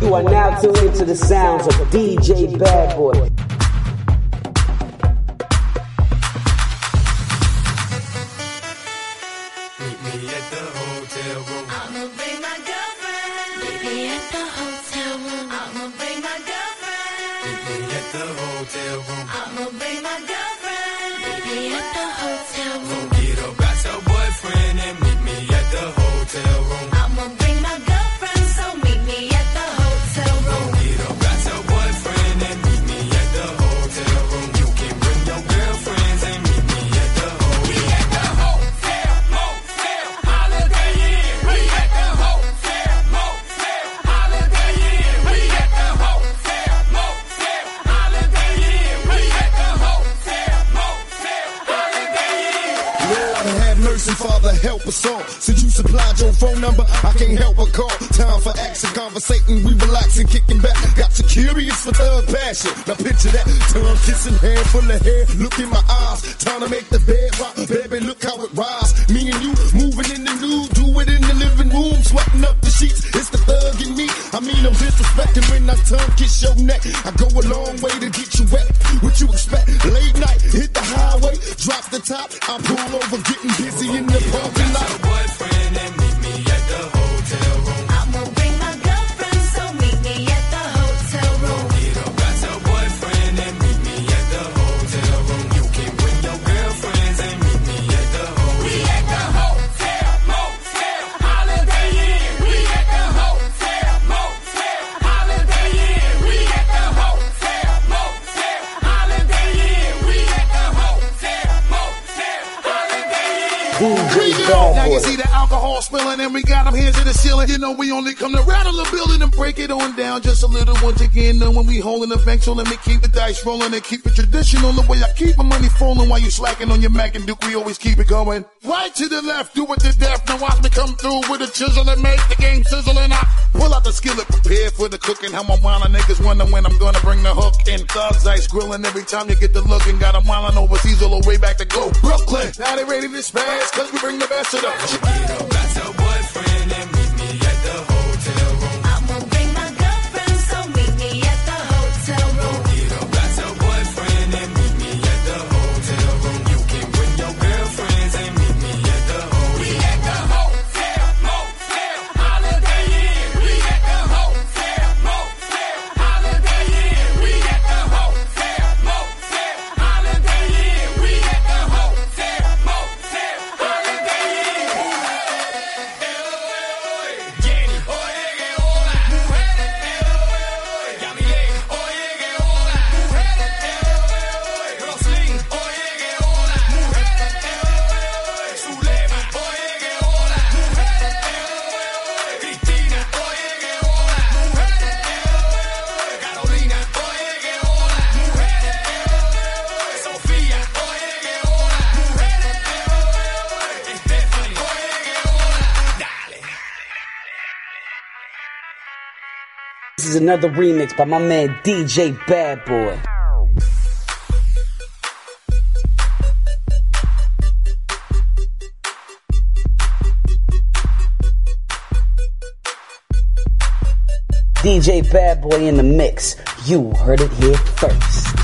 You are now tuned into the sounds of DJ Bad Boy. Meet me at the hotel room. I'ma bring my girlfriend. Meet me at the hotel room. I'ma bring my girlfriend. Meet me at the hotel room. I'ma bring my girlfriend. Meet me at the hotel room. Get up, got your boyfriend and meet me at the hotel room. I'ma bring my girlfriend, so meet me at the hotel room. Get up, got your boyfriend and meet me at the hotel room. You can bring your girlfriends and meet me at the hotel. We at the hotel, motel, Holiday Inn. We at the hotel, motel, Holiday Inn. We at the hotel, motel, Holiday Inn. We at the hotel, motel, Holiday Inn. Lord have mercy, Father, help us all. Since you supplied your phone number, I can't help but call. Time for action, conversating, we relaxing, kicking back. Got you curious for thug passion. Now picture that, tongue kissing, hand full of hair. Look in my eyes, time to make the bed rock. Baby, look how it rise. Me and you moving in the nude, do it in the living room, sweating up the sheets. It's the thug in me. I mean, I'm disrespecting when I tongue kiss your neck. I go a long way to get you wet. What you expect? Late night, hit the highway, drop the top. I pull over, getting busy in the parking lot. Boyfriend and meet me at the hotel room. I'ma bring my girlfriend, so meet me at the hotel room. Get up, got your boyfriend and meet me at the hotel room. You can bring your girlfriends and meet me at the hotel. We at the hotel, motel, Holiday Inn. We at the hotel, motel, Holiday Inn. We at the hotel, motel, Holiday Inn. We at the hotel, motel, Holiday Inn. DJ Bad Now you Boy. see the alcohol spilling and we got them hands to the ceiling. You know we only come to rattle the building and break it on down just a little once again. Know when we holding the bank, so let me keep the dice rolling and keep it traditional. The way I keep my money falling while you slacking on your Mac and Duke, we always keep it going. Right to the left, do it to death. Now watch me come through with a chisel and make the game sizzle. And I pull out the skillet, prepared for the cooking. How my wildin' niggas wonder when I'm gonna bring the hook in. Thugs ice grilling every time you get the look and got 'em wildin' overseas all the way back to go Brooklyn. Now they ready to spaz, cause we bring the best of them. Get up, got your boyfriend and meet me at the hotel room. I'ma bring my girlfriend, so meet me at the hotel room. Get up, got your boyfriend and meet me at the hotel room. You can bring your girlfriends and meet me at the hotel. We at the hotel, motel, Holiday Inn. We at the hotel, motel, Holiday Inn. We at the hotel, motel, Holiday Inn. We at the hotel, motel, Holiday Inn. Jenny, oye que hola, mujeres, Yamile, oye que hola, mujeres, Roslyn, oye que hola, mujeres, Zulema, oye que hola, mujeres, Cristina, oye que hola, mujeres, Carolina, oye que hola, mujeres, Sofía, oye que hola, mujeres, Stephanie, oye que hola, dale. This is another remix by my man DJ Bad Boy. DJ Bad Boy in the mix. You heard it here first.